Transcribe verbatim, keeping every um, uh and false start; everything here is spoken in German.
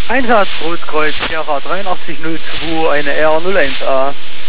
Einsatz Rotkreuz, Sierra dreiundachtzig null zwei, eine R null eins A.